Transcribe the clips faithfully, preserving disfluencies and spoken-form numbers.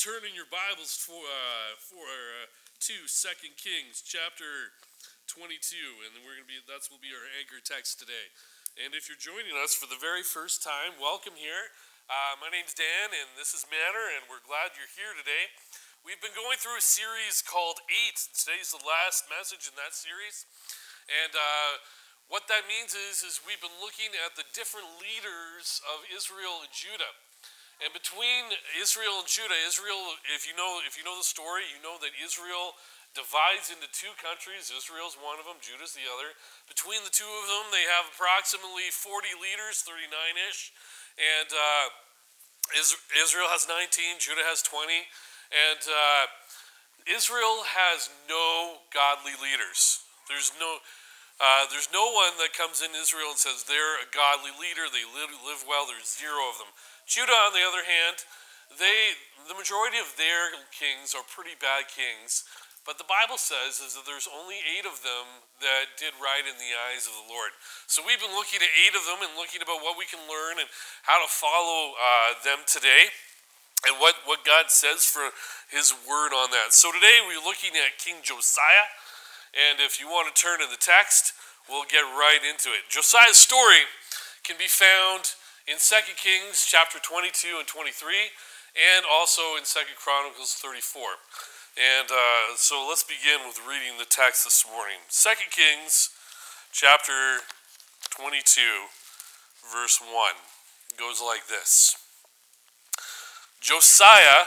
turn in your Bibles for uh, for uh, to Second Kings chapter twenty-two, and we're gonna be that's will be our anchor text today. And if you're joining us for the very first time, welcome here. Uh, my name's Dan, and this is Manor, and we're glad you're here today. We've been going through a series called Eight. And today's the last message in that series, and uh, what that means is is we've been looking at the different leaders of Israel and Judah. And between Israel and Judah, Israel, if you know if you know the story, you know that Israel divides into two countries. Israel's one of them, Judah's the other. Between the two of them, they have approximately forty leaders, thirty-nine-ish. And uh, Israel has nineteen, Judah has twenty. And uh, Israel has no godly leaders. There's no... Uh, there's no one that comes in Israel and says they're a godly leader, they live, live well, there's zero of them. Judah, on the other hand, they the majority of their kings are pretty bad kings, but the Bible says is that there's only eight of them that did right in the eyes of the Lord. So we've been looking at eight of them and looking about what we can learn and how to follow uh, them today and what, what God says for his word on that. So today we're looking at King Josiah. And if you want to turn to the text, we'll get right into it. Josiah's story can be found in Second Kings chapter twenty-two and twenty-three, and also in Second Chronicles thirty-four. And uh, so let's begin with reading the text this morning. Second Kings chapter twenty-two, verse one. It goes like this. Josiah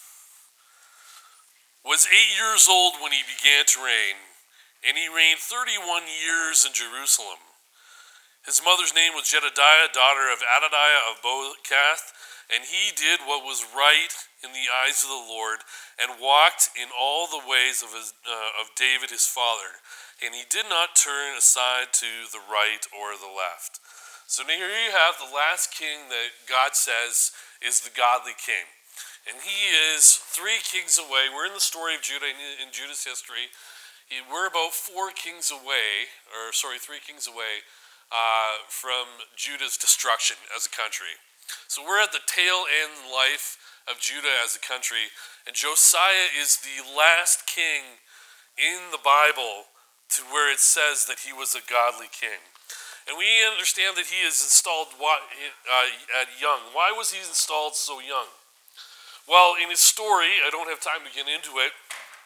was eight years old when he began to reign, and he reigned thirty-one years in Jerusalem. His mother's name was Jedediah, daughter of Adadiah of Bokath, and he did what was right in the eyes of the Lord, and walked in all the ways of his uh, of David his father, and he did not turn aside to the right or the left. So here you have the last king that God says is the godly king, and he is three kings away. We're in the story of Judah in Judah's history. We're about four kings away, or sorry, three kings away uh, from Judah's destruction as a country. So we're at the tail end life of Judah as a country, and Josiah is the last king in the Bible to where it says that he was a godly king. And we understand that he is installed uh, at young. Why was he installed so young? Well, in his story, I don't have time to get into it,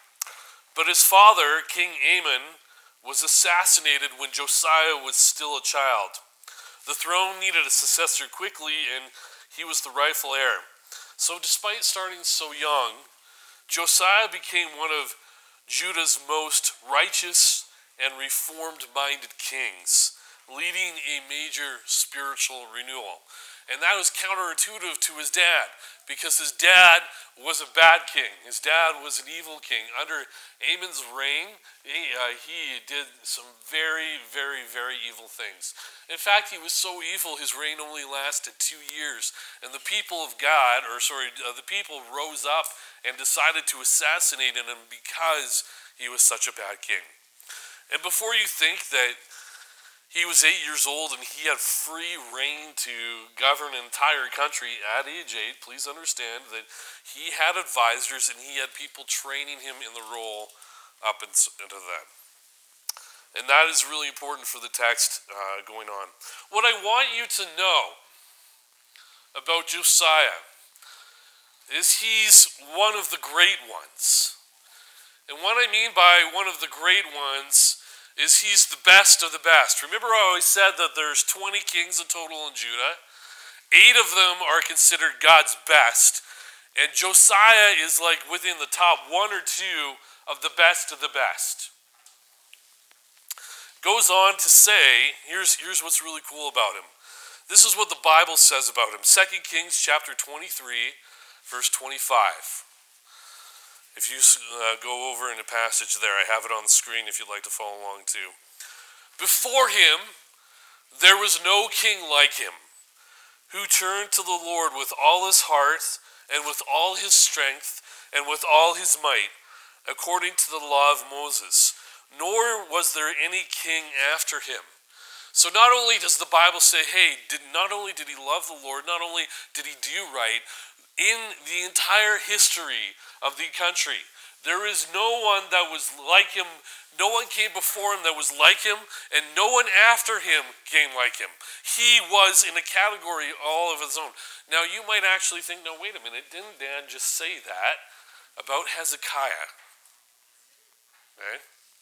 but his father, King Amon, was assassinated when Josiah was still a child. The throne needed a successor quickly, and he was the rightful heir. So despite starting so young, Josiah became one of Judah's most righteous and reformed-minded kings, leading a major spiritual renewal. And that was counterintuitive to his dad, because his dad was a bad king. His dad was an evil king. Under Amon's reign, he, uh, he did some very, very, very evil things. In fact, he was so evil, his reign only lasted two years. And the people of God, or sorry, uh, the people rose up and decided to assassinate him because he was such a bad king. And before you think that he was eight years old and he had free reign to govern an entire country at age eight, please understand that he had advisors and he had people training him in the role up into that. And that is really important for the text uh, going on. What I want you to know about Josiah is he's one of the great ones. And what I mean by one of the great ones is he's the best of the best. Remember I always said that there's twenty kings in total in Judah. Eight of them are considered God's best. And Josiah is like within the top one or two of the best of the best. Goes on to say, here's, here's what's really cool about him. This is what the Bible says about him. Second Kings chapter twenty-three, verse twenty-five. If you uh, go over in a passage there, I have it on the screen if you'd like to follow along too. Before him, there was no king like him, who turned to the Lord with all his heart and with all his strength and with all his might, according to the law of Moses. Nor was there any king after him. So not only does the Bible say, hey, did, not only did he love the Lord, not only did he do right, In the entire history of the country, there is no one that was like him. No one came before him that was like him, and no one after him came like him. He was in a category all of his own. Now, you might actually think, no, wait a minute, didn't Dan just say that about Hezekiah? Okay?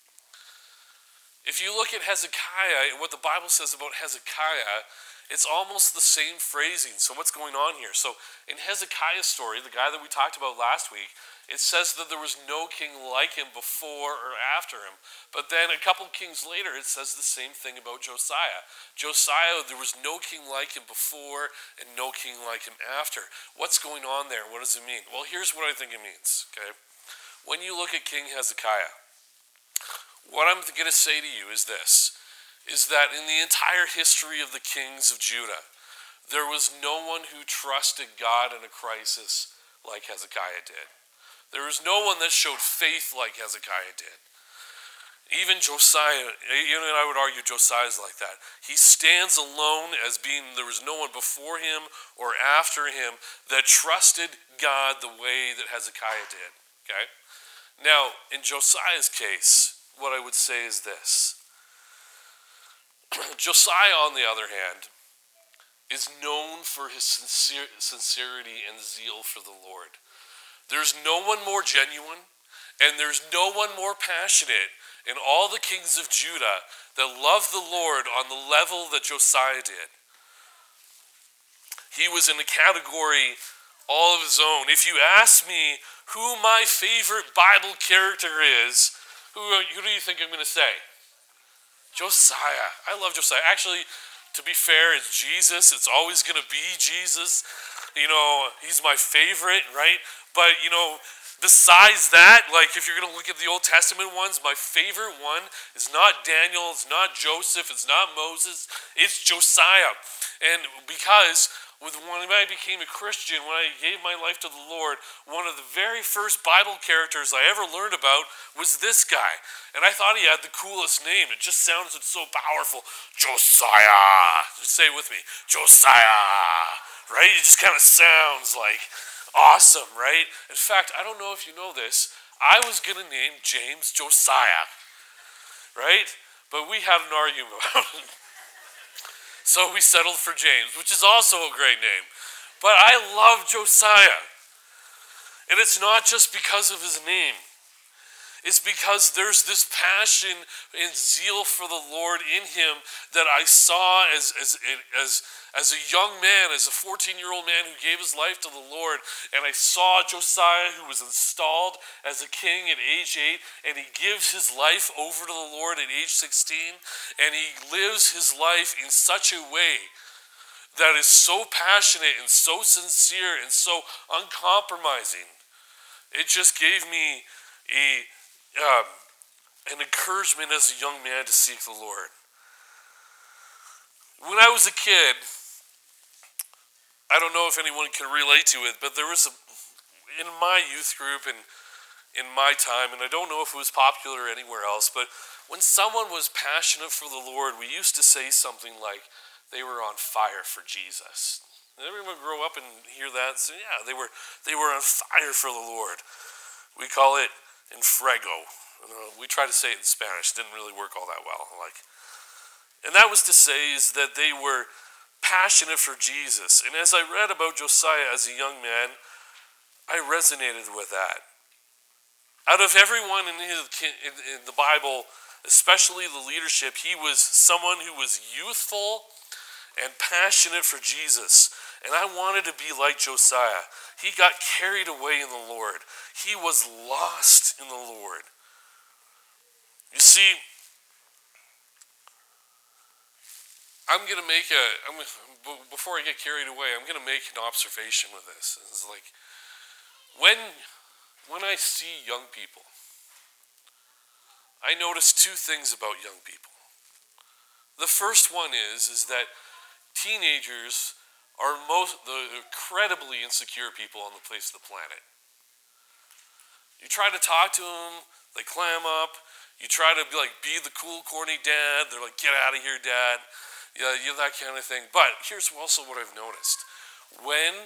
If you look at Hezekiah and what the Bible says about Hezekiah, it's almost the same phrasing. So what's going on here? So in Hezekiah's story, the guy that we talked about last week, it says that there was no king like him before or after him. But then a couple kings later, it says the same thing about Josiah. Josiah, there was no king like him before and no king like him after. What's going on there? What does it mean? Well, here's what I think it means, okay? When you look at King Hezekiah, what I'm going to say to you is this, is that in the entire history of the kings of Judah, there was no one who trusted God in a crisis like Hezekiah did. There was no one that showed faith like Hezekiah did. Even Josiah, even I would argue Josiah's like that. He stands alone as being there was no one before him or after him that trusted God the way that Hezekiah did. Okay? Now, in Josiah's case, what I would say is this. Josiah, on the other hand, is known for his sincere, sincerity and zeal for the Lord. There's no one more genuine, and there's no one more passionate in all the kings of Judah that loved the Lord on the level that Josiah did. He was in a category all of his own. If you ask me who my favorite Bible character is, who, who do you think I'm going to say? Josiah. I love Josiah. Actually, to be fair, it's Jesus. It's always going to be Jesus. You know, he's my favorite, right? But, you know, besides that, like if you're going to look at the Old Testament ones, my favorite one is not Daniel, it's not Joseph, it's not Moses, it's Josiah. And because with when I became a Christian, when I gave my life to the Lord, one of the very first Bible characters I ever learned about was this guy. And I thought he had the coolest name. It just sounded so powerful. Josiah. Just say it with me. Josiah. Right? It just kind of sounds like awesome, right? In fact, I don't know if you know this. I was going to name James Josiah. Right? But we had an argument about it. So we settled for James, which is also a great name. But I love Josiah. And it's not just because of his name. It's because there's this passion and zeal for the Lord in him that I saw as, as, as, as a young man, as a fourteen-year-old man who gave his life to the Lord. And I saw Josiah, who was installed as a king at age eight, and he gives his life over to the Lord at age sixteen. And he lives his life in such a way that is so passionate and so sincere and so uncompromising. It just gave me a Um, an encouragement as a young man to seek the Lord. When I was a kid, I don't know if anyone can relate to it, but there was a, in my youth group and in my time, and I don't know if it was popular anywhere else, but when someone was passionate for the Lord, we used to say something like they were on fire for Jesus. Did everyone grow up and hear that? So yeah, they were they were on fire for the Lord. We call it in Fuego. We try to say it in Spanish. Didn't really work all that well. Like, and that was to say is that they were passionate for Jesus. And as I read about Josiah as a young man, I resonated with that. Out of everyone in, his, in, in the Bible, especially the leadership, he was someone who was youthful and passionate for Jesus. And I wanted to be like Josiah. He got carried away in the Lord. He was lost in the Lord. You see, I'm going to make a, I'm, before I get carried away, I'm going to make an observation with this. It's like, when, when I see young people, I notice two things about young people. The first one is, is that teenagers are most the incredibly insecure people on the face of the planet. You try to talk to them, they clam up. You try to be like be the cool, corny dad. They're like, get out of here, dad. Yeah, you know, that kind of thing. But here's also what I've noticed: when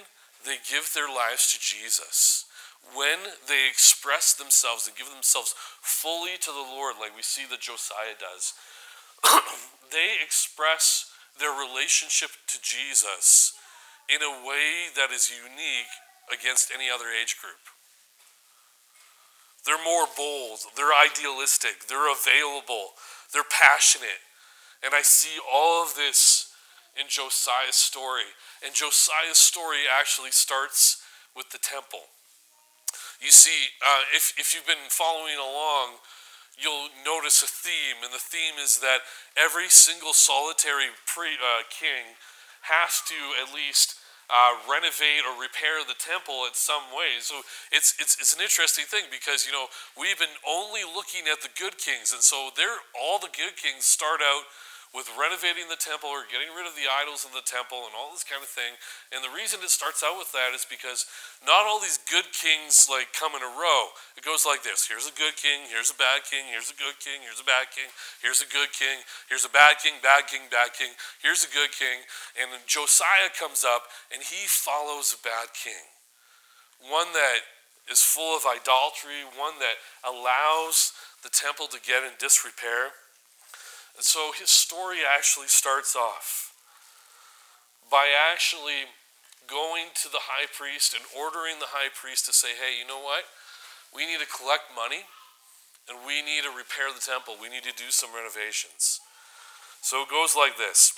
they give their lives to Jesus, when they express themselves and give themselves fully to the Lord, like we see that Josiah does, they express their relationship to Jesus in a way that is unique against any other age group. They're more bold, they're idealistic, they're available, they're passionate. And I see all of this in Josiah's story. And Josiah's story actually starts with the temple. You see, uh, if, if you've been following along, you'll notice a theme, and the theme is that every single solitary pre, uh, king has to at least uh, renovate or repair the temple in some way. So it's, it's it's an interesting thing because, you know, we've been only looking at the good kings, and so they're, all the good kings start out with renovating the temple or getting rid of the idols in the temple and all this kind of thing. And the reason it starts out with that is because not all these good kings like come in a row. It goes like this. Here's a good king, here's a bad king, here's a good king, here's a bad king, here's a good king, here's a bad king, bad king, bad king, here's a good king. And then Josiah comes up and he follows a bad king. One that is full of idolatry, one that allows the temple to get in disrepair. And so his story actually starts off by actually going to the high priest and ordering the high priest to say, hey, you know what? We need to collect money and we need to repair the temple. We need to do some renovations. So it goes like this.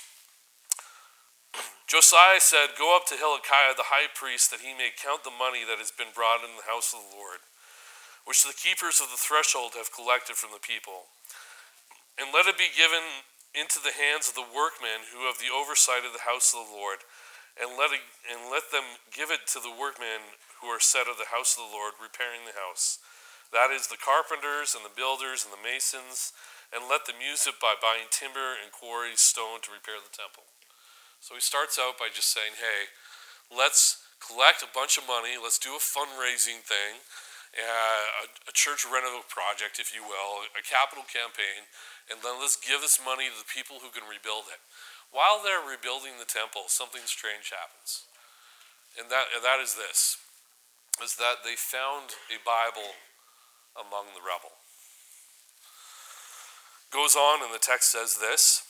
Josiah said, go up to Hilkiah the high priest that he may count the money that has been brought in the house of the Lord, which the keepers of the threshold have collected from the people. And let it be given into the hands of the workmen who have the oversight of the house of the Lord, and let it, and let them give it to the workmen who are set of the house of the Lord, repairing the house. That is the carpenters and the builders and the masons, and let them use it by buying timber and quarry stone to repair the temple. So he starts out by just saying, hey, let's collect a bunch of money, let's do a fundraising thing, uh, a, a church rental project, if you will, a capital campaign, and then let's give this money to the people who can rebuild it. While they're rebuilding the temple, something strange happens. And that, and that is this, is that they found a Bible among the rubble. Goes on, and the text says this.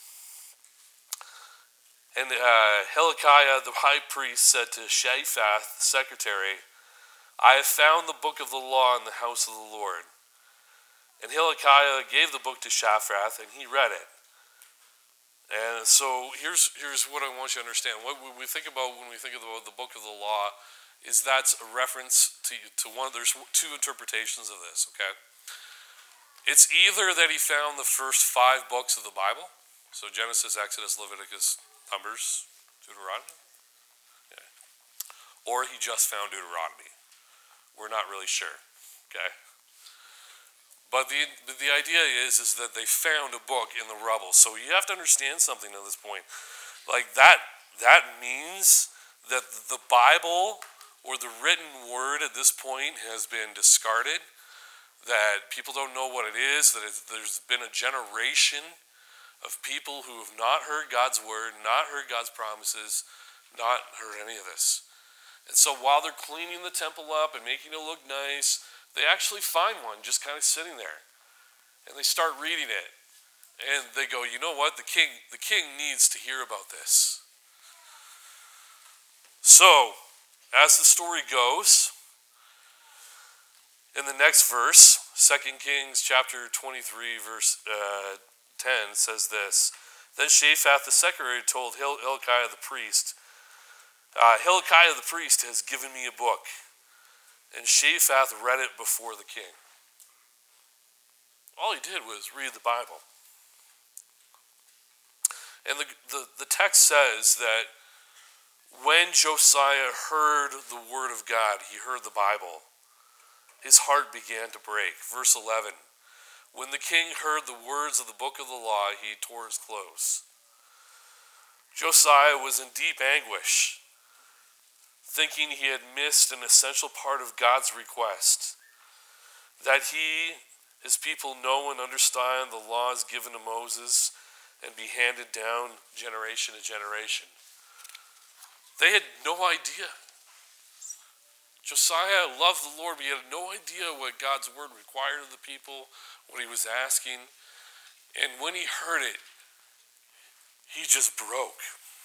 And uh, Hilkiah the high priest said to Shaphat the secretary, I have found the book of the law in the house of the Lord. And Hilkiah gave the book to Shaphat, and he read it. And so here's here's what I want you to understand. What we think about when we think about the book of the law is that's a reference to, to one, there's two interpretations of this, okay? It's either that he found the first five books of the Bible, so Genesis, Exodus, Leviticus, Numbers, Deuteronomy, yeah. Or he just found Deuteronomy. We're not really sure, okay? But the the idea is, is that they found a book in the rubble. So you have to understand something at this point. Like that, that means that the Bible or the written word at this point has been discarded, that people don't know what it is, that it, there's been a generation of people who have not heard God's word, not heard God's promises, not heard any of this. And so while they're cleaning the temple up and making it look nice, they actually find one just kind of sitting there. And they start reading it. And they go, you know what? The king, the king needs to hear about this. So, as the story goes, in the next verse, Second Kings chapter twenty-three, verse uh, ten, says this. Then Shaphat the secretary told Hil- Hilkiah the priest, uh, Hilkiah the priest has given me a book. And Shaphat read it before the king. All he did was read the Bible. And the, the, the text says that when Josiah heard the word of God, he heard the Bible, his heart began to break. Verse eleven, when the king heard the words of the book of the law, he tore his clothes. Josiah was in deep anguish, thinking he had missed an essential part of God's request, that he, his people, know and understand the laws given to Moses and be handed down generation to generation. They had no idea. Josiah loved the Lord, but he had no idea what God's word required of the people, what he was asking. And when he heard it, he just broke.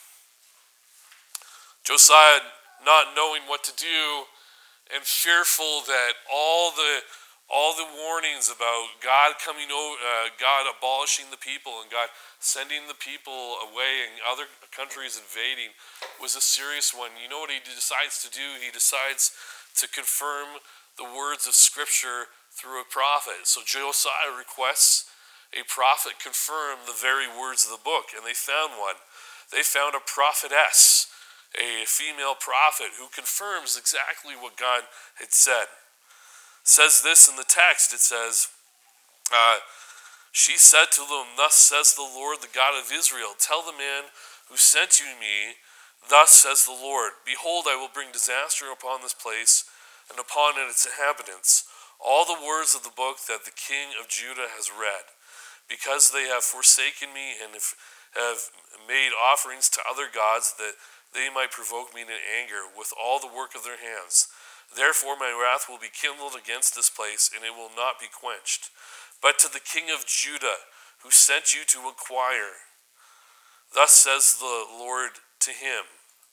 Josiah, not knowing what to do and fearful that all the all the warnings about God coming over, uh, God abolishing the people and God sending the people away and other countries invading was a serious one. You know what he decides to do? He decides to confirm the words of Scripture through a prophet. So Josiah requests a prophet confirm the very words of the book, and they found one. They found a prophetess, a female prophet who confirms exactly what God had said. It says this in the text. It says, uh, she said to them, thus says the Lord, the God of Israel, tell the man who sent you to me, thus says the Lord, behold, I will bring disaster upon this place and upon its inhabitants, all the words of the book that the king of Judah has read, because they have forsaken me and have made offerings to other gods that they might provoke me to anger with all the work of their hands. Therefore my wrath will be kindled against this place, and it will not be quenched. But to the king of Judah, who sent you to inquire, thus says the Lord to him,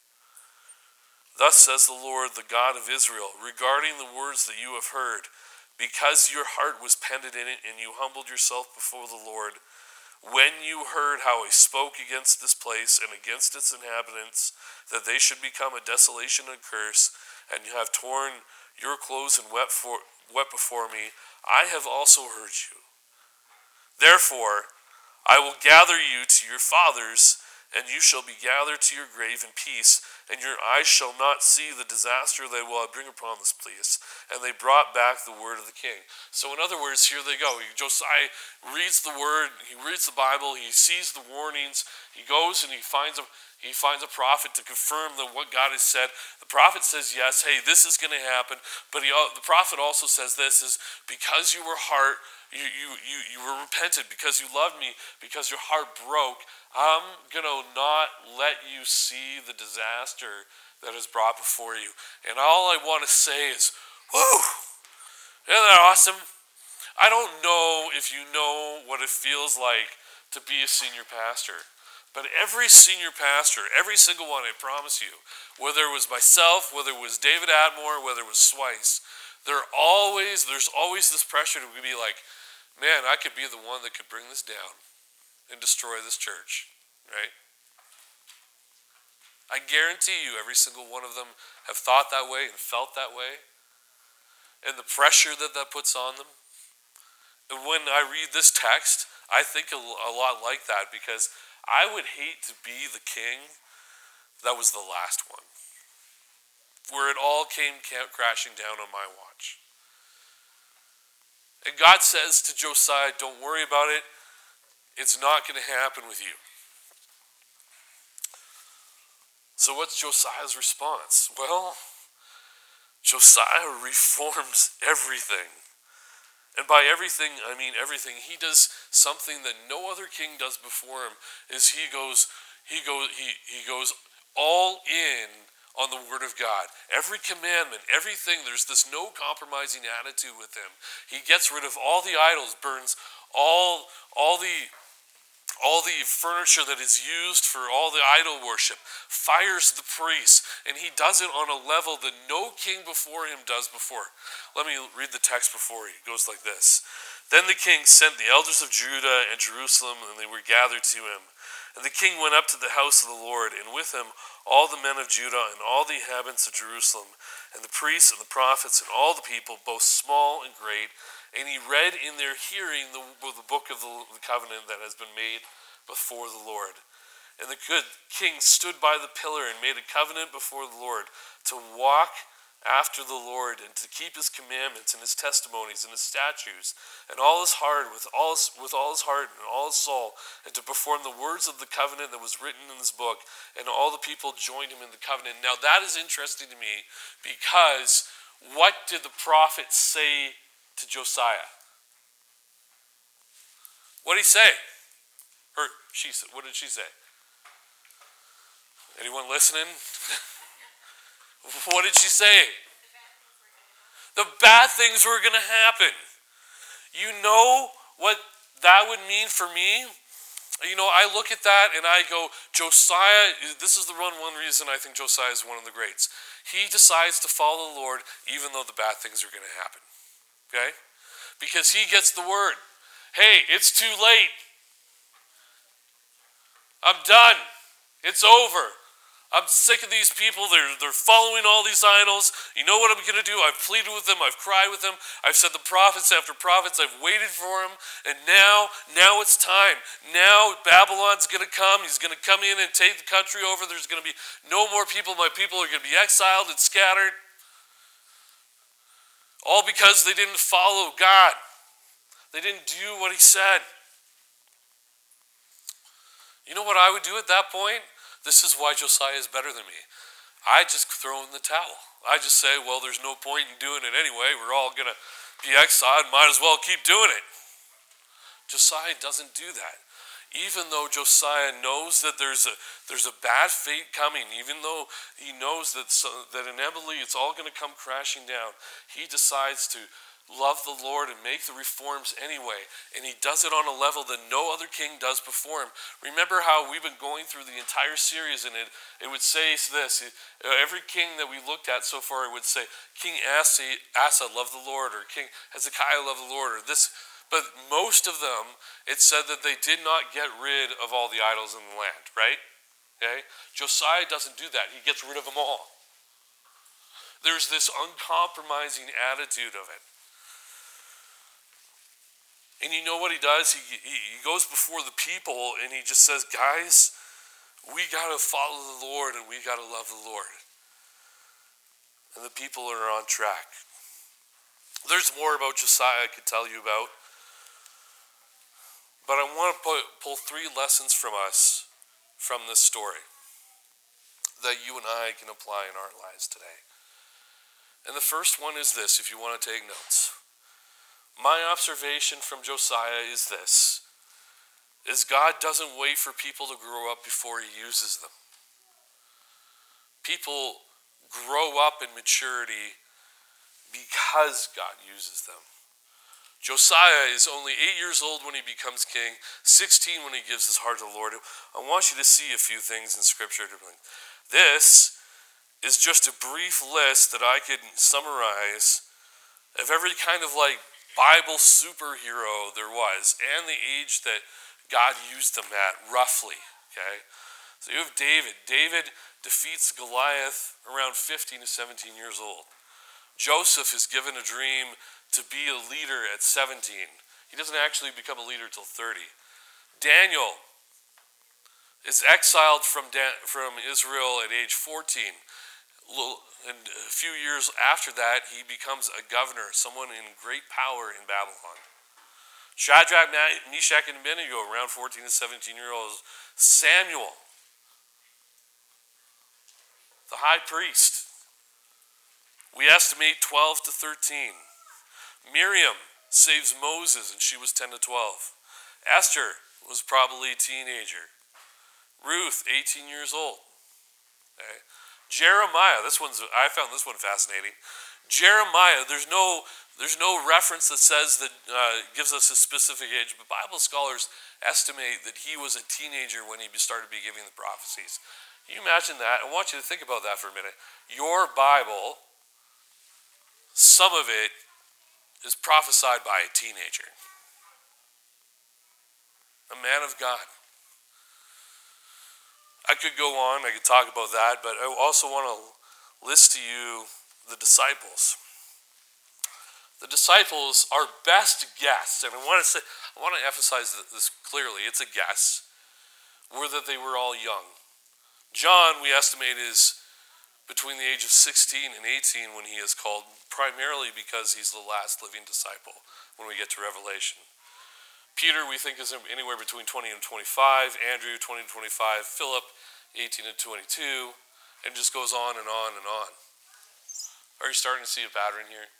thus says the Lord, the God of Israel, regarding the words that you have heard, because your heart was pendant in it, and you humbled yourself before the Lord, when you heard how I spoke against this place and against its inhabitants, that they should become a desolation and curse, and you have torn your clothes and wept, for, wept before me, I have also heard you. Therefore, I will gather you to your fathers, and you shall be gathered to your grave in peace, and your eyes shall not see the disaster they will bring upon this place. And they brought back the word of the king. So in other words, here they go. Josiah reads the word, he reads the Bible, he sees the warnings, he goes and he finds a He finds a prophet to confirm the, what God has said. The prophet says, yes, hey, this is going to happen. But he, the prophet also says this, is because you were heart, you, you, you, you were repentant, because you loved me, because your heart broke, I'm going to not let you see the disaster that is brought before you. And all I want to say is, whoo, isn't that awesome? I don't know if you know what it feels like to be a senior pastor. But every senior pastor, every single one, I promise you, whether it was myself, whether it was David Atmore, whether it was Swice, there always, there's always this pressure to be like, man, I could be the one that could bring this down and destroy this church, right? I guarantee you every single one of them have thought that way and felt that way, and the pressure that that puts on them. And when I read this text, I think a, a lot like that, because I would hate to be the king that was the last one, where it all came crashing down on my watch. And God says to Josiah, don't worry about it. It's not going to happen with you. So what's Josiah's response? Well, Josiah reforms everything. And by everything, I mean everything. He does something that no other king does before him. Is he goes, he goes, he he goes all in on the word of God. Every commandment, everything. There's this no compromising attitude with him. He gets rid of all the idols, burns all all the all the furniture that is used for all the idol worship, fires the priests, and he does it on a level that no king before him does before. Let me read the text before you. It goes like this. Then the king sent the elders of Judah and Jerusalem, and they were gathered to him. And the king went up to the house of the Lord, and with him all the men of Judah and all the inhabitants of Jerusalem, and the priests and the prophets and all the people, both small and great. And he read in their hearing the, the book of the, the covenant that has been made before the Lord. And the good king stood by the pillar and made a covenant before the Lord to walk after the Lord and to keep his commandments and his testimonies and his statutes and all his heart, with all his, with all his heart and all his soul, and to perform the words of the covenant that was written in this book. And all the people joined him in the covenant. Now that is interesting to me, because what did the prophet say to Josiah? What did he say? Or she said, what did she say? Anyone listening? What did she say? The bad things were going to happen. You know what that would mean for me? You know, I look at that and I go, Josiah, this is the one, one reason I think Josiah is one of the greats. He decides to follow the Lord even though the bad things are going to happen. Okay? Because he gets the word. Hey, it's too late. I'm done. It's over. I'm sick of these people. They're, they're following all these idols. You know what I'm going to do? I've pleaded with them. I've cried with them. I've said the prophets after prophets. I've waited for them. And now, now it's time. Now Babylon's going to come. He's going to come in and take the country over. There's going to be no more people. My people are going to be exiled and scattered. All because they didn't follow God. They didn't do what he said. You know what I would do at that point? This is why Josiah is better than me. I just throw in the towel. I just say, well, there's no point in doing it anyway. We're all going to be exiled. Might as well keep doing it. Josiah doesn't do that. Even though Josiah knows that there's a there's a bad fate coming, even though he knows that so, that inevitably it's all going to come crashing down, he decides to love the Lord and make the reforms anyway. And he does it on a level that no other king does before him. Remember how we've been going through the entire series, and it, it would say this. Every king that we looked at so far, it would say, King Asa, Asa loved the Lord, or King Hezekiah loved the Lord, or this. But most of them, it said that they did not get rid of all the idols in the land, right? Okay? Josiah doesn't do that. He gets rid of them all. There's this uncompromising attitude of it. And you know what he does? He, he, he goes before the people and he just says, guys, we got to follow the Lord and we got to love the Lord. And the people are on track. There's more about Josiah I could tell you about. But I want to put, pull three lessons from us from this story that you and I can apply in our lives today. And the first one is this, if you want to take notes. My observation from Josiah is this, is God doesn't wait for people to grow up before he uses them. People grow up in maturity because God uses them. Josiah is only eight years old when he becomes king, sixteen when he gives his heart to the Lord. I want you to see a few things in Scripture. This is just a brief list that I could summarize of every kind of like Bible superhero there was and the age that God used them at, roughly. Okay, so you have David. David defeats Goliath around fifteen to seventeen years old. Joseph is given a dream to be a leader at seventeen. He doesn't actually become a leader till thirty. Daniel is exiled from, Dan- from Israel at age fourteen. And a few years after that, he becomes a governor, someone in great power in Babylon. Shadrach, Meshach, and Abednego, around fourteen to seventeen year olds. Samuel, the high priest, we estimate twelve to thirteen. Miriam saves Moses, and she was ten to twelve. Esther was probably a teenager. Ruth, eighteen years old. Okay. Jeremiah, this one's, I found this one fascinating. Jeremiah, there's no, there's no reference that says that uh, gives us a specific age, but Bible scholars estimate that he was a teenager when he started be giving the prophecies. Can you imagine that? I want you to think about that for a minute. Your Bible, some of it is prophesied by a teenager, a man of God. I could go on, I could talk about that, but I also want to list to you the disciples. The disciples, our best guess, and I want to say, I want to emphasize this clearly, it's a guess, were that they were all young. John, we estimate, is between the age of sixteen and eighteen when he is called, primarily because he's the last living disciple when we get to Revelation. Peter, we think, is anywhere between twenty and twenty-five. Andrew, twenty to twenty-five. Philip, eighteen to twenty-two. And it just goes on and on and on. Are you starting to see a pattern here?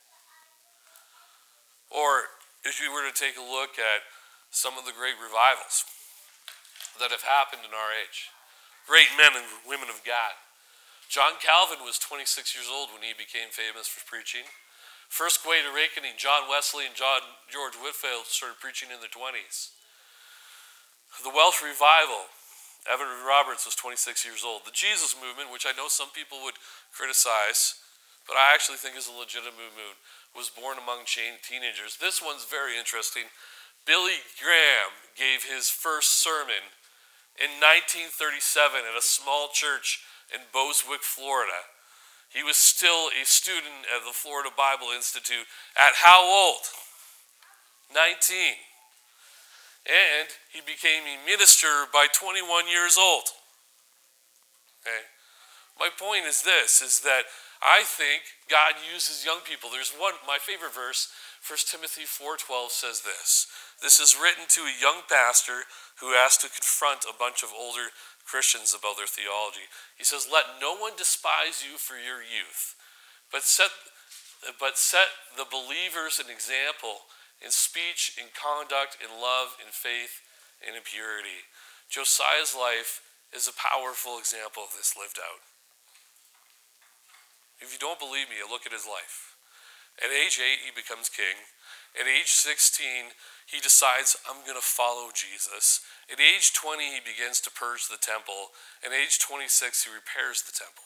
Or if you were to take a look at some of the great revivals that have happened in our age. Great men and women of God. John Calvin was twenty-six years old when he became famous for preaching. First Great Awakening, John Wesley and John George Whitefield started preaching in their twenties. The Welsh Revival, Evan Roberts was twenty-six years old. The Jesus Movement, which I know some people would criticize, but I actually think is a legitimate movement, was born among teenagers. This one's very interesting. Billy Graham gave his first sermon in nineteen thirty-seven at a small church in Boswick, Florida. He was still a student at the Florida Bible Institute at how old? nineteen. And he became a minister by twenty-one years old. Okay. My point is this, is that I think God uses young people. There's one, my favorite verse, First Timothy four twelve says this. This is written to a young pastor who has to confront a bunch of older Christians about their theology. He says, let no one despise you for your youth, but set, but set the believers an example in speech, in conduct, in love, in faith, and in purity. Josiah's life is a powerful example of this lived out. If you don't believe me, look at his life. At age eight, he becomes king. At age sixteen, he decides, I'm going to follow Jesus. At age twenty, he begins to purge the temple. At age twenty-six, he repairs the temple.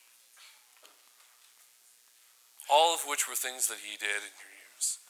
All of which were things that he did in your years.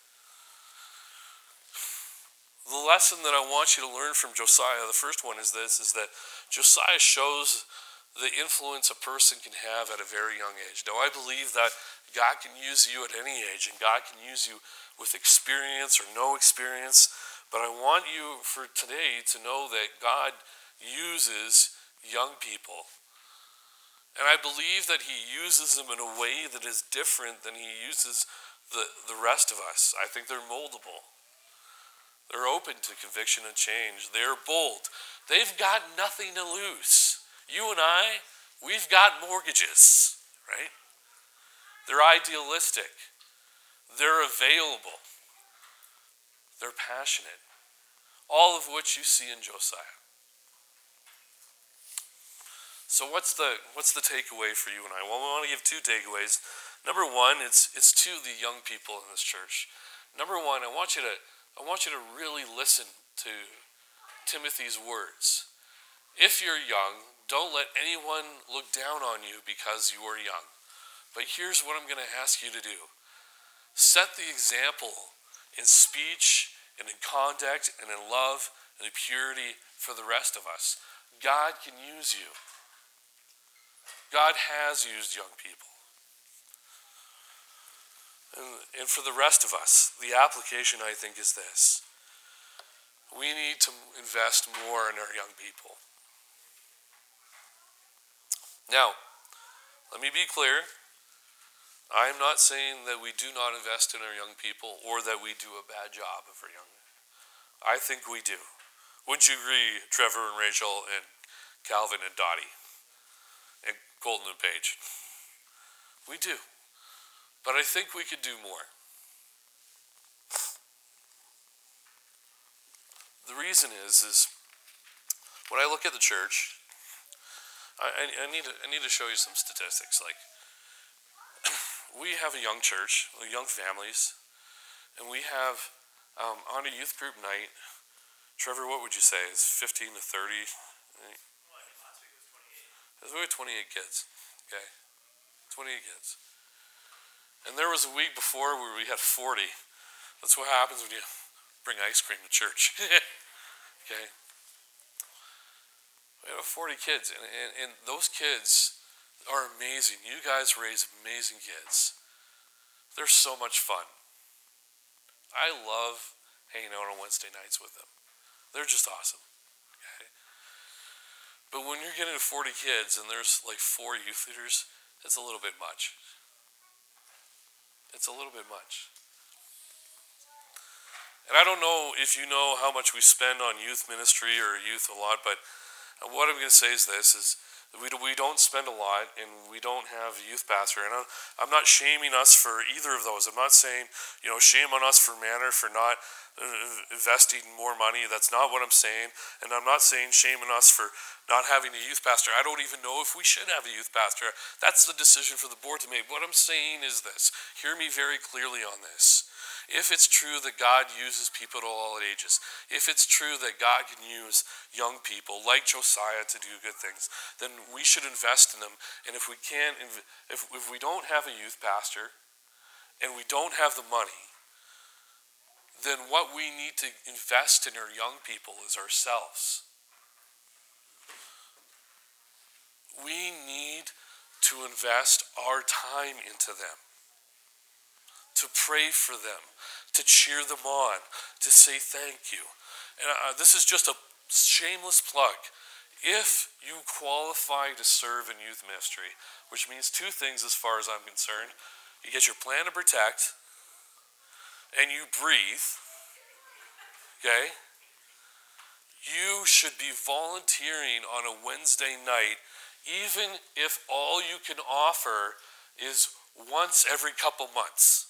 The lesson that I want you to learn from Josiah, the first one is this, is that Josiah shows the influence a person can have at a very young age. Now, I believe that God can use you at any age, and God can use you with experience or no experience, but I want you for today to know that God uses young people. And I believe that he uses them in a way that is different than he uses the, the rest of us. I think they're moldable. They're open to conviction and change. They're bold. They've got nothing to lose. You and I, we've got mortgages, right? They're idealistic. They're available. They're passionate. All of which you see in Josiah. So what's the what's the takeaway for you and I? Well, we want to give two takeaways. Number one, it's it's to the young people in this church. Number one, I want you to I want you to really listen to Timothy's words. If you're young, don't let anyone look down on you because you are young. But here's what I'm going to ask you to do. Set the example in speech and in conduct and in love and in purity for the rest of us. God can use you. God has used young people. And, and for the rest of us, the application, I think, is this. We need to invest more in our young people. Now, let me be clear. I am not saying that we do not invest in our young people or that we do a bad job of our young. I think we do. Wouldn't you agree, Trevor and Rachel and Calvin and Dottie and Colton and Paige? We do. But I think we could do more. The reason is, is when I look at the church, I, I, I need to I need to show you some statistics. Like, we have a young church, young families, and we have um, on a youth group night. Trevor, what would you say is fifteen to thirty? Right? Well, I think last week was twenty-eight. We had twenty-eight kids. Okay, twenty-eight kids. And there was a week before where we had forty. That's what happens when you bring ice cream to church. Okay. We have forty kids, and, and, and those kids are amazing. You guys raise amazing kids. They're so much fun. I love hanging out on Wednesday nights with them. They're just awesome. Okay. But when you're getting to forty kids and there's like four youth leaders, it's a little bit much. It's a little bit much. And I don't know if you know how much we spend on youth ministry or youth a lot, but what I'm going to say is this, is We, do, we don't spend a lot, and we don't have a youth pastor. And I'm, I'm not shaming us for either of those. I'm not saying, you know, shame on us for Manor for not uh, investing more money. That's not what I'm saying. And I'm not saying shame on us for not having a youth pastor. I don't even know if we should have a youth pastor. That's the decision for the board to make. What I'm saying is this. Hear me very clearly on this. If it's true that God uses people at all ages, if it's true that God can use young people like Josiah to do good things, then we should invest in them. And if we can't, if, if we don't have a youth pastor and we don't have the money, then what we need to invest in our young people is ourselves. We need to invest our time into them, to pray for them, to cheer them on, to say thank you. And uh, this is just a shameless plug. If you qualify to serve in youth ministry, which means two things as far as I'm concerned, you get your plan to protect, and you breathe, okay? You should be volunteering on a Wednesday night, even if all you can offer is once every couple months.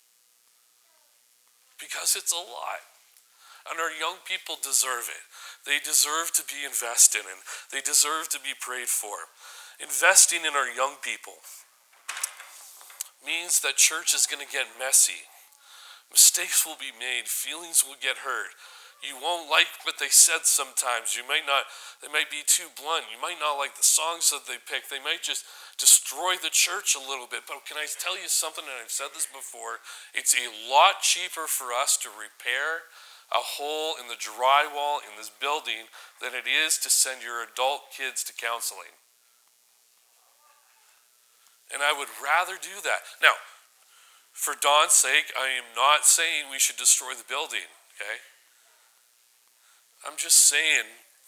Because it's a lot. And our young people deserve it. They deserve to be invested in. They deserve to be prayed for. Investing in our young people means that church is going to get messy. Mistakes will be made. Feelings will get hurt. You won't like what they said sometimes. You might not, they might be too blunt. You might not like the songs that they pick. They might just destroy the church a little bit. But can I tell you something, and I've said this before, it's a lot cheaper for us to repair a hole in the drywall in this building than it is to send your adult kids to counseling. And I would rather do that. Now, for Don's sake, I am not saying we should destroy the building, okay? I'm just saying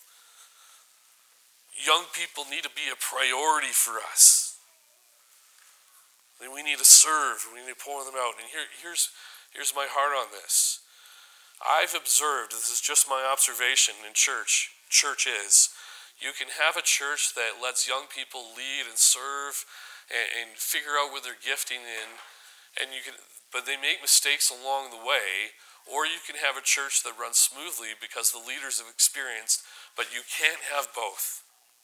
young people need to be a priority for us. We need to serve. We need to pour them out. And here, here's, here's my heart on this. I've observed, this is just my observation in church, church is, you can have a church that lets young people lead and serve and, and figure out what they're gifting in, and you can, but they make mistakes along the way. Or you can have a church that runs smoothly because the leaders have experienced, but you can't have both.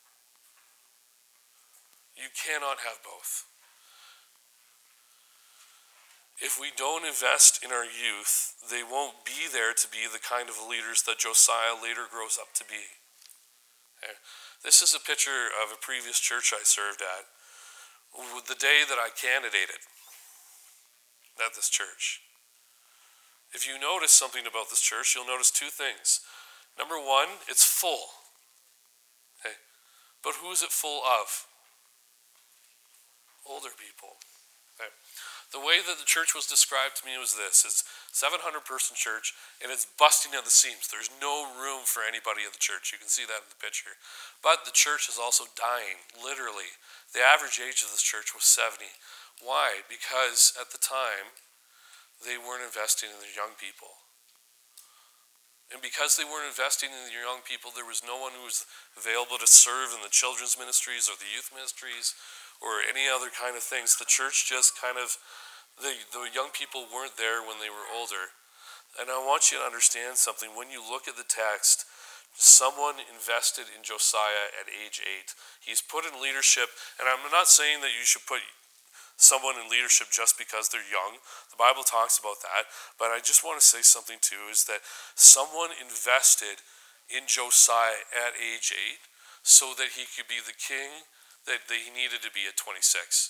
You cannot have both. If we don't invest in our youth, they won't be there to be the kind of leaders that Josiah later grows up to be. Okay. This is a picture of a previous church I served at, the day that I candidated at this church. If you notice something about this church, you'll notice two things. Number one, it's full. Okay. But who is it full of? Older people. Okay. The way that the church was described to me was this. It's a seven hundred person church, and it's busting at the seams. There's no room for anybody in the church. You can see that in the picture. But the church is also dying, literally. The average age of this church was seventy. Why? Because at the time, they weren't investing in their young people. And because they weren't investing in their young people, there was no one who was available to serve in the children's ministries or the youth ministries or any other kind of things. The church just kind of, the, the young people weren't there when they were older. And I want you to understand something. When you look at the text, someone invested in Josiah at age eight. He's put in leadership, and I'm not saying that you should put someone in leadership just because they're young. The Bible talks about that. But I just want to say something too, is that someone invested in Josiah at age eight so that he could be the king that he needed to be at twenty-six.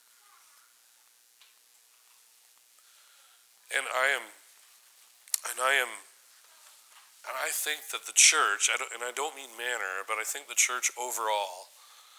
And I am, and I am, and I think that the church, I don't, and I don't mean Manor, but I think the church overall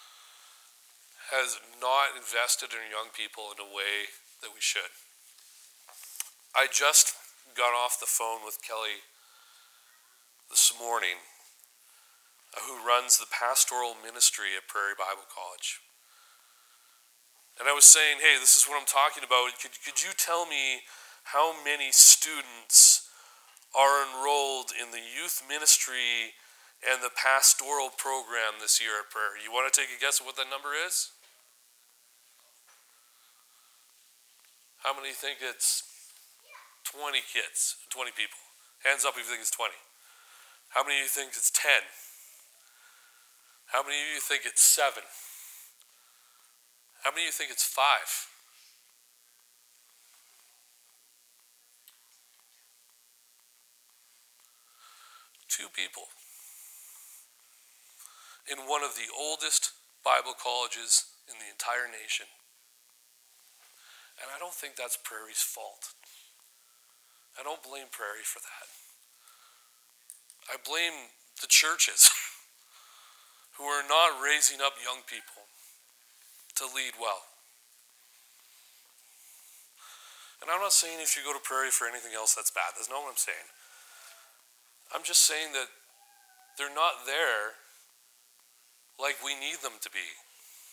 has not invested in young people in a way that we should. I just got off the phone with Kelly this morning, uh, who runs the pastoral ministry at Prairie Bible College. And I was saying, hey, this is what I'm talking about. Could, could you tell me how many students are enrolled in the youth ministry and the pastoral program this year at Prairie. You want to take a guess at what that number is? How many think it's twenty kids, twenty people? Hands up if you think it's twenty. How many of you think it's ten? How many of you think it's seven? How many of you think it's five? Two people in one of the oldest Bible colleges in the entire nation. And I don't think that's Prairie's fault. I don't blame Prairie for that. I blame the churches who are not raising up young people to lead well. And I'm not saying if you go to Prairie for anything else that's bad. That's not what I'm saying. I'm just saying that they're not there like we need them to be.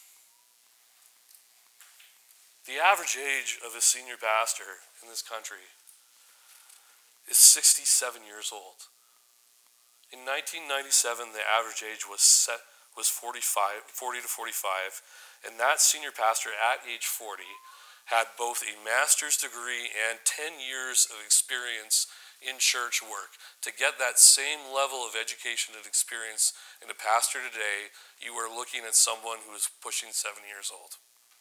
The average age of a senior pastor in this country is sixty-seven years old. In nineteen ninety-seven, the average age was set, was forty-five, forty to forty-five, and that senior pastor at age forty had both a master's degree and ten years of experience in church work. To get that same level of education and experience in a pastor today, you are looking at someone who is pushing seventy years old.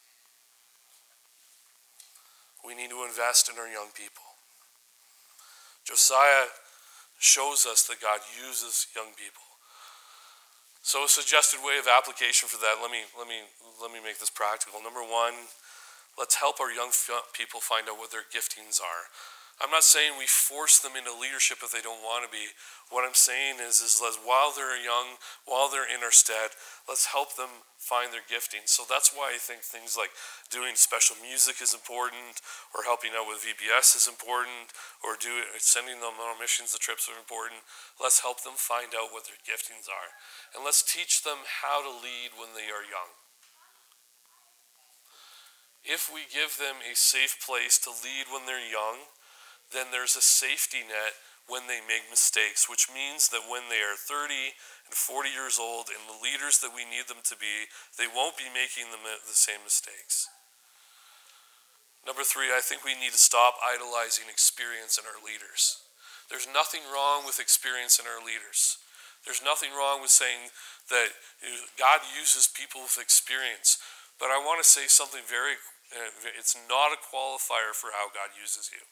We need to invest in our young people. Josiah shows us that God uses young people. So a suggested way of application for that, let me let me let me make this practical. Number one, let's help our young people find out what their giftings are. I'm not saying we force them into leadership if they don't want to be. What I'm saying is, is let's, while they're young, while they're in our stead, let's help them find their gifting. So that's why I think things like doing special music is important, or helping out with V B S is important, or do, sending them on missions, the trips are important. Let's help them find out what their giftings are. And let's teach them how to lead when they are young. If we give them a safe place to lead when they're young, then there's a safety net when they make mistakes, which means that when they are thirty and forty years old and the leaders that we need them to be, they won't be making the, the same mistakes. Number three, I think we need to stop idolizing experience in our leaders. There's nothing wrong with experience in our leaders. There's nothing wrong with saying that God uses people with experience. But I want to say something very, it's not a qualifier for how God uses you.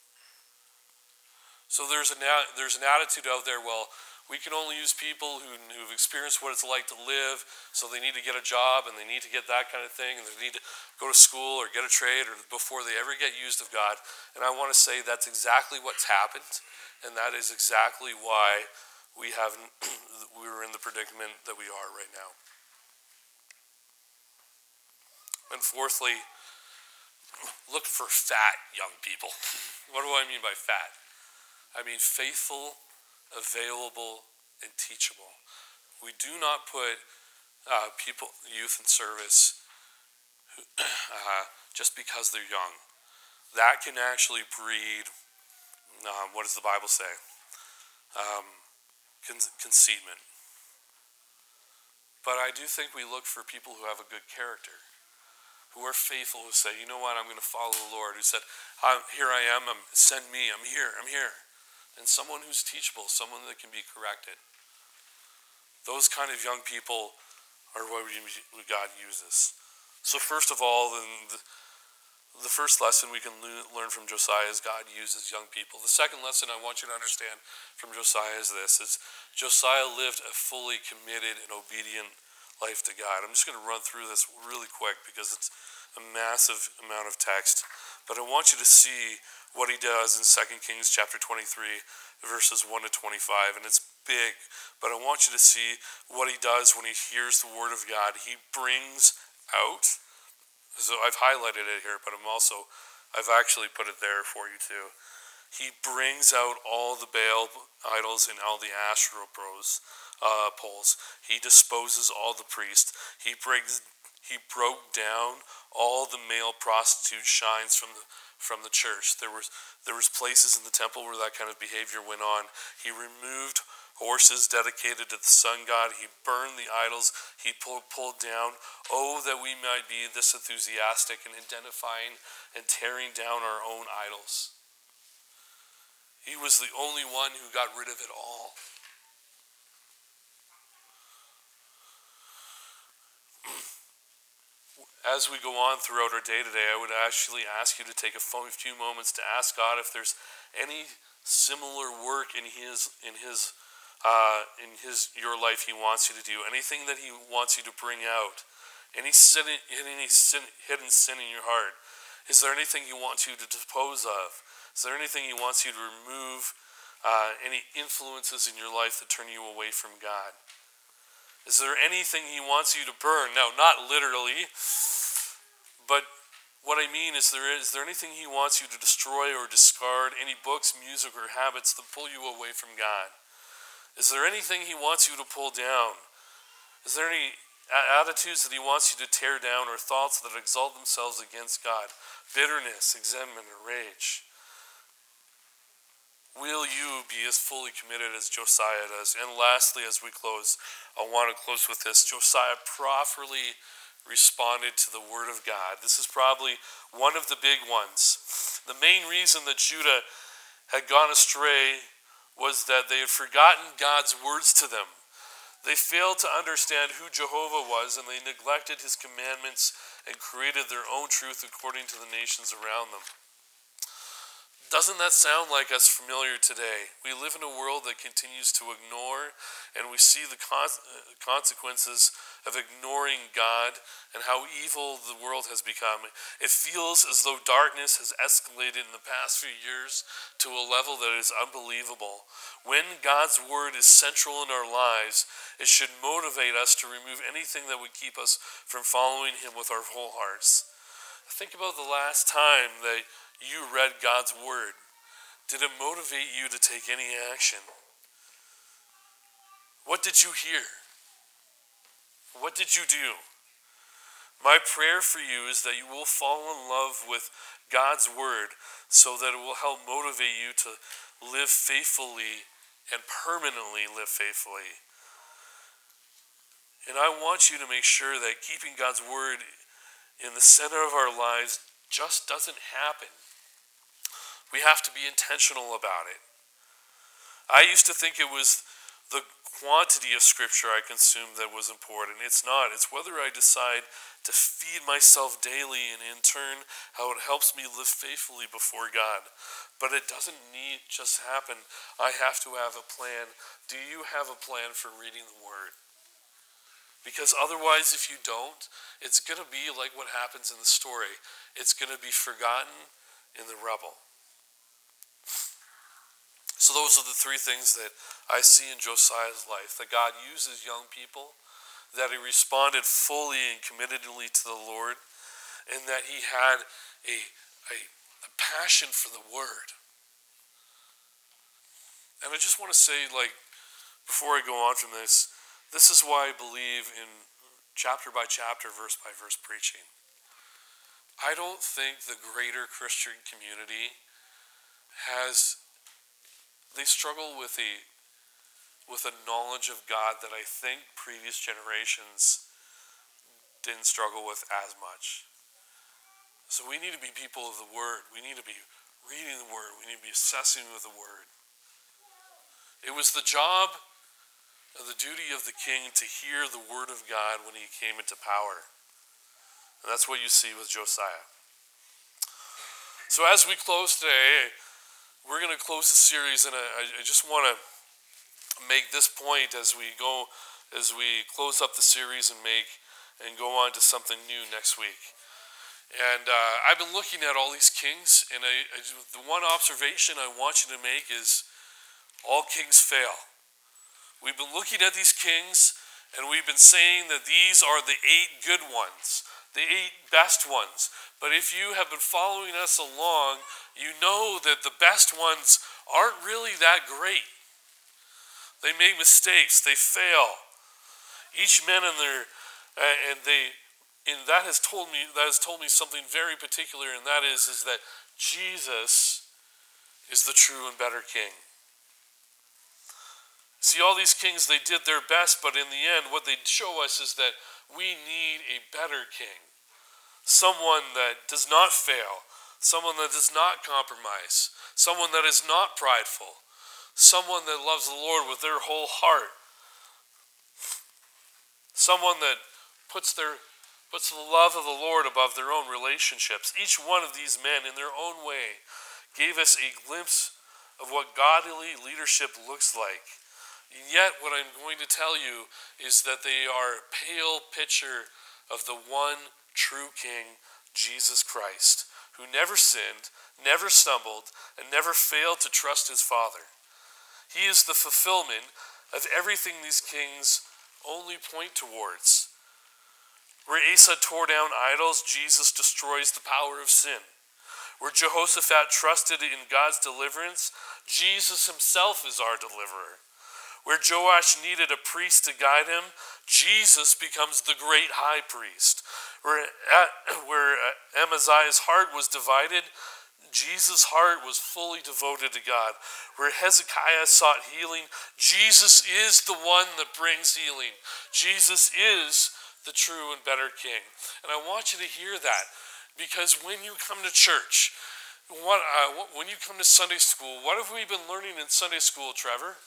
So there's an, there's an attitude out there, well, we can only use people who, who've experienced what it's like to live, so they need to get a job and they need to get that kind of thing, and they need to go to school or get a trade or before they ever get used of God. And I want to say that's exactly what's happened, and that is exactly why we haven't we're in the predicament that we are right now. And fourthly, look for fat young people. What do I mean by fat? I mean faithful, available, and teachable. We do not put uh, people, youth in service who, uh, just because they're young. That can actually breed, um, what does the Bible say? Um, con- conceitment. But I do think we look for people who have a good character, who are faithful, who say, you know what, I'm going to follow the Lord, who said, here I am, I'm, send me, I'm here, I'm here. And someone who's teachable, someone that can be corrected. Those kind of young people are what we, God uses. So first of all, the, the first lesson we can learn from Josiah is God uses young people. The second lesson I want you to understand from Josiah is this, is Josiah lived a fully committed and obedient life to God. I'm just going to run through this really quick because it's a massive amount of text. But I want you to see what he does in Second Kings chapter twenty-three, verses one to twenty-five. And it's big, but I want you to see what he does when he hears the word of God. He brings out, so I've highlighted it here, but I'm also, I've actually put it there for you too. He brings out all the Baal idols and all the Asherah poles. Uh, poles. He disposes all the priests. He breaks. He broke down all the male prostitute shrines from the from the church. There was there was places in the temple where that kind of behavior went on. He removed horses dedicated to the sun god. He burned the idols he pulled, pulled down. Oh, that we might be this enthusiastic in identifying and tearing down our own idols. He was the only one who got rid of it all. As we go on throughout our day today, I would actually ask you to take a few moments to ask God if there's any similar work in His in His uh, in His your life He wants you to do, anything that He wants you to bring out, any sin, any sin, hidden sin in your heart. Is there anything He wants you to dispose of? Is there anything He wants you to remove? Uh, any influences in your life that turn you away from God? Is there anything He wants you to burn? Now, not literally, but what I mean is there is there anything He wants you to destroy or discard? Any books, music, or habits that pull you away from God? Is there anything He wants you to pull down? Is there any attitudes that He wants you to tear down, or thoughts that exalt themselves against God? Bitterness, resentment, or rage? Will you be as fully committed as Josiah does? And lastly, as we close, I want to close with this. Josiah properly responded to the word of God. This is probably one of the big ones. The main reason that Judah had gone astray was that they had forgotten God's words to them. They failed to understand who Jehovah was, and they neglected His commandments and created their own truth according to the nations around them. Doesn't that sound like us familiar today? We live in a world that continues to ignore, and we see the consequences of ignoring God and how evil the world has become. It feels as though darkness has escalated in the past few years to a level that is unbelievable. When God's word is central in our lives, it should motivate us to remove anything that would keep us from following Him with our whole hearts. Think about the last time that you read God's word. Did it motivate you to take any action? What did you hear? What did you do? My prayer for you is that you will fall in love with God's word so that it will help motivate you to live faithfully and permanently live faithfully. And I want you to make sure that keeping God's word in the center of our lives just doesn't happen. We have to be intentional about it. I used to think it was the quantity of scripture I consumed that was important. It's not. It's whether I decide to feed myself daily, and in turn, how it helps me live faithfully before God. But it doesn't need just happen. I have to have a plan. Do you have a plan for reading the Word? Because otherwise, if you don't, it's going to be like what happens in the story. It's going to be forgotten in the rubble. So those are the three things that I see in Josiah's life. That God uses young people, that he responded fully and committedly to the Lord, and that he had a, a, a passion for the Word. And I just want to say, like, before I go on from this, this is why I believe in chapter by chapter, verse by verse preaching. I don't think the greater Christian community has... They struggle with a with a knowledge of God that I think previous generations didn't struggle with as much. So we need to be people of the Word. We need to be reading the Word. We need to be assessing with the Word. It was the job and the duty of the king to hear the Word of God when he came into power. And that's what you see with Josiah. So as we close today, we're going to close the series, and I, I just want to make this point as we go, as we close up the series and make and go on to something new next week. And uh, I've been looking at all these kings, and I, I, the one observation I want you to make is all kings fail. We've been looking at these kings, and we've been saying that these are the eight good ones, the eight best ones. But if you have been following us along, you know that the best ones aren't really that great. They make mistakes. They fail. Each man in their, uh, and they, and that has told me that has told me something very particular, and that is is that Jesus is the true and better King. See, all these kings, they did their best, but in the end, what they show us is that we need a better king. Someone that does not fail, someone that does not compromise, someone that is not prideful, someone that loves the Lord with their whole heart, someone that puts their puts the love of the Lord above their own relationships. Each one of these men, in their own way, gave us a glimpse of what godly leadership looks like. And yet, what I'm going to tell you is that they are a pale picture of the one true King, Jesus Christ, who never sinned, never stumbled, and never failed to trust his Father. He is the fulfillment of everything these kings only point towards. Where Asa tore down idols, Jesus destroys the power of sin. Where Jehoshaphat trusted in God's deliverance, Jesus himself is our deliverer. Where Joash needed a priest to guide him, Jesus becomes the great high priest. Where, where Amaziah's heart was divided, Jesus' heart was fully devoted to God. Where Hezekiah sought healing, Jesus is the one that brings healing. Jesus is the true and better King. And I want you to hear that, because when you come to church, what, uh, when you come to Sunday school, what have we been learning in Sunday school, Trevor?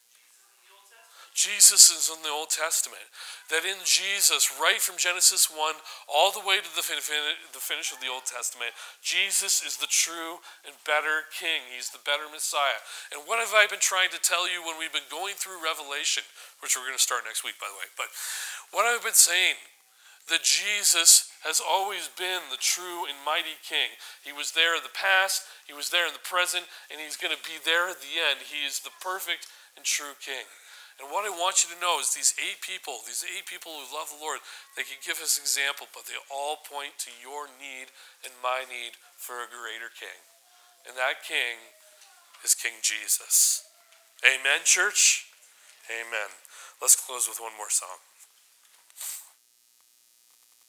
Jesus is in the Old Testament. That in Jesus, right from Genesis one all the way to the, fin- the finish of the Old Testament, Jesus is the true and better King. He's the better Messiah. And what have I been trying to tell you when we've been going through Revelation, which we're going to start next week, by the way. But what I've been saying, that Jesus has always been the true and mighty King. He was there in the past, he was there in the present, and he's going to be there at the end. He is the perfect and true King. And what I want you to know is these eight people, these eight people who love the Lord, they can give us example, but they all point to your need and my need for a greater King. And that King is King Jesus. Amen, church? Amen. Let's close with one more song.